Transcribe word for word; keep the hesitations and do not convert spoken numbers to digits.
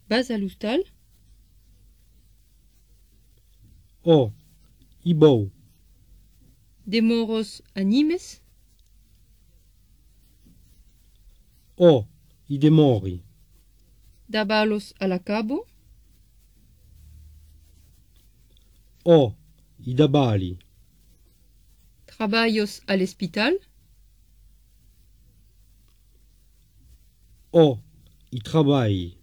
Vas a l'hostal? O, i bou. Demoros a Nimes? O, i demori. Dabalos a la cabo? O, i dabali. Traballos al hospital? O, i traballi.